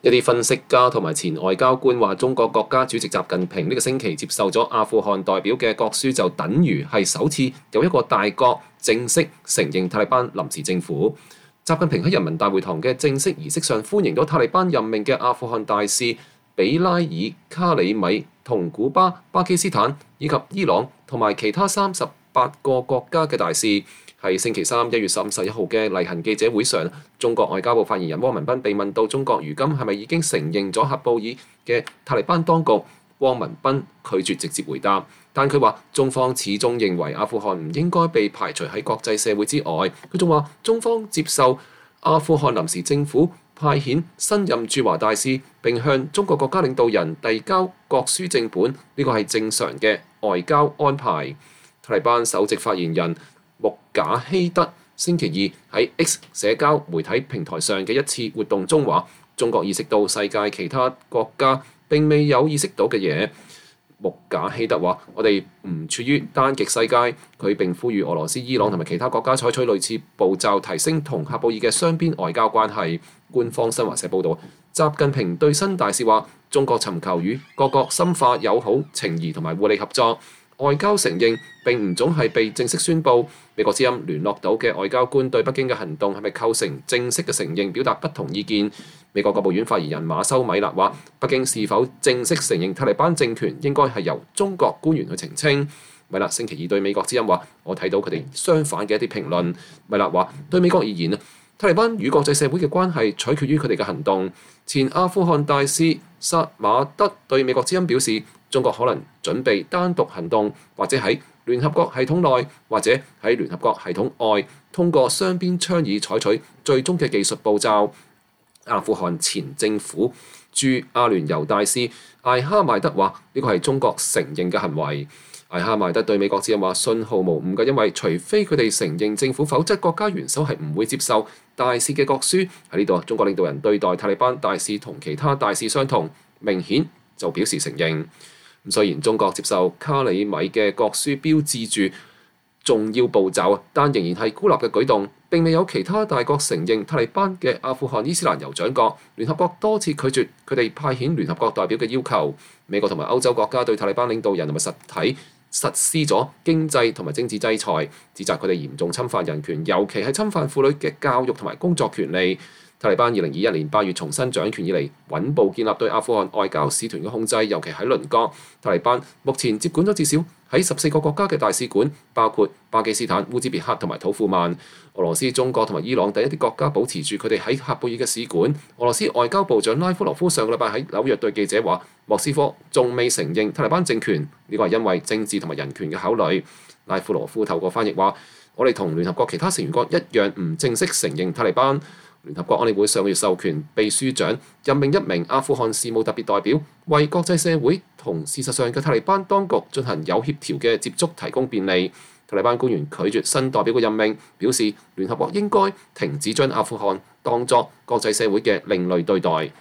一啲分析家同埋前外交官話，中國國家主席習近平呢個星期接受咗阿富汗代表嘅國書，就等於係首次有一個大國正式承認塔利班臨時政府。習近平喺人民大會堂嘅正式儀式上歡迎咗塔利班任命嘅阿富汗大使比拉爾卡里米同古巴、巴基斯坦以及伊朗同埋其他38個國家嘅大使。喺星期三1月11號嘅例行記者會上，中國外交部發言人汪文斌被問到中國如今係咪已經承認咗喀布爾嘅塔利班當局，汪文斌拒絕直接回答，但佢話中方始終認為阿富汗唔應該被排除喺國際社會之外。佢仲話中方接受阿富汗臨時政府派遣新任駐華大使，並向中國國家領導人遞交國書正本，呢個係正常嘅外交安排。塔利班首席發言人穆賈希德星期二喺 X 社交媒體平台上嘅一次活動中話，中國意識到世界其他國家並未有意識到嘅嘢。穆賈希德話：我哋唔處於單極世界。佢並呼籲俄羅斯、伊朗同埋其他國家採取類似步驟，提升同喀布爾嘅雙邊外交關係。官方新華社報導，習近平對新大使話：中國尋求與各國深化友好情誼同埋互利合作。外交承認並唔總係被正式宣佈。美國之音聯絡到嘅外交官對北京嘅行動係咪構成正式嘅承認表達不同意見。美國國務院發言人馬修米勒話：北京是否正式承認塔利班政權應該係由中國官員去澄清。米勒星期二對美國之音話：我睇到佢哋相反嘅一啲評論。米勒話：對美國而言，塔利班與國際社會嘅關係取決於佢哋嘅行動。前阿富汗大使薩馬德對美國之音表示：中國可能準備單獨行動，或者喺聯合國系統內，或者喺聯合國系統外，通過雙邊倡議採取最終嘅技術步驟。阿富汗前政府駐阿聯酋大使艾哈邁德話：呢個係中國承認嘅行為。艾哈邁德對美國之音話：信號無誤嘅，因為除非佢哋承認政府，否則國家元首係唔會接受大使嘅國書。喺呢度，中國領導人對待塔利班大使同其他大使相同，明顯就表示承認。雖然中國接受卡里米嘅國書標誌住重要步驟，但仍然係孤立嘅舉動，並未有其他大國承認塔利班嘅阿富汗伊斯蘭酋長國。聯合國多次拒絕佢哋派遣聯合國代表嘅要求。美國同埋歐洲國家對塔利班領導人同埋實體實施咗經濟同埋政治制裁，指責佢哋嚴重侵犯人權，尤其係侵犯婦女嘅教育同埋工作權利。塔利班2021年8月重新掌權以嚟，穩步建立對阿富汗外交使團嘅控制，尤其喺鄰國。塔利班目前接管咗至少喺14個國家嘅大使館，包括巴基斯坦、烏茲別克同埋土庫曼。俄羅斯、中國同埋伊朗等一啲國家保持住佢哋喺喀布爾嘅使館。俄羅斯外交部長拉夫羅夫上個禮拜喺紐約對記者話：莫斯科仲未承認塔利班政權，呢個係因為政治同埋人權嘅考慮。拉夫羅夫透過翻譯話：我哋同聯合國其他成員國一樣，唔正式承認塔利班。聯合國安理會上個月授權秘書長任命一名阿富汗事務特別代表，為國際社會同事實上嘅塔利班當局進行有協調嘅接觸提供便利。塔利班官員拒絕新代表嘅任命，表示聯合國應該停止將阿富汗當作國際社會嘅另類對待。